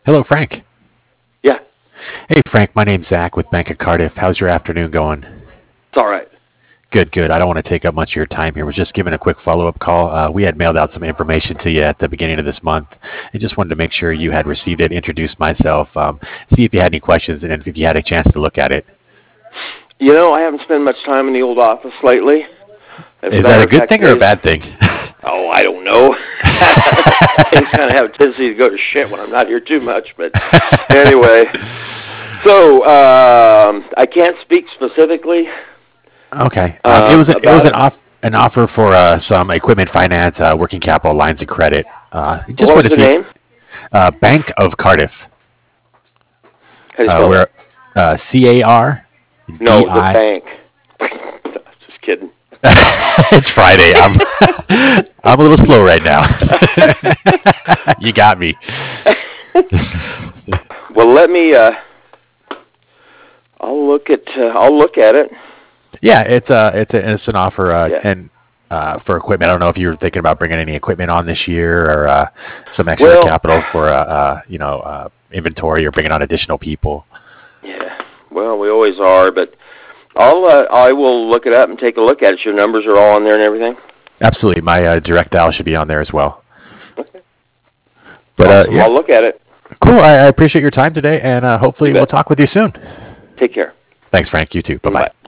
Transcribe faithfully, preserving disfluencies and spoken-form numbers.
Hello, Frank. Yeah, Hey, Frank. My name's Zach with Bank of Cardiff. How's your afternoon going? it's all right. Good, good. I don't want to take up much of your time here. We're just giving a quick follow-up call. Uh, we had mailed out some information to you at the beginning of this month, and just wanted to make sure you had received it, introduce myself, um, see if you had any questions, and if you had a chance to look at it. You know, I haven't spent much time in the old office lately. As a Is that matter a of good fact, thing or a today's, bad thing? oh, I don't know. Things kind of have a tendency to go to shit when I'm not here too much. But anyway, so um, I can't speak specifically Okay. Um, it um, was a, it was about an it. off an offer for uh, some equipment finance, uh, working capital lines of credit. Uh, just What was wanted to the see if name? uh, Bank of Cardiff. How do you Uh, spell we're that? uh, C A R D No, the I. bank. Just kidding. It's Friday. I'm I'm a little slow right now. You got me. Well, let me. Uh, I'll look at. Uh, I'll look at it. Yeah, it's a it's a it's an offer, uh, Yeah. and uh, for equipment. I don't know if you were thinking about bringing any equipment on this year or uh, some extra Well, capital for uh, uh, you know uh, inventory or bringing on additional people. yeah. Well, we always are, but I'll. Uh, I will look it up and take a look at it. Your numbers are all on there and everything. Absolutely, my uh, direct dial should be on there as well. Okay. But uh, Awesome. yeah, I'll look at it. cool. I, I appreciate your time today, and uh, You hopefully we'll bet. talk with you soon. Take care. Thanks, Frank. You too. Bye Bye. bye.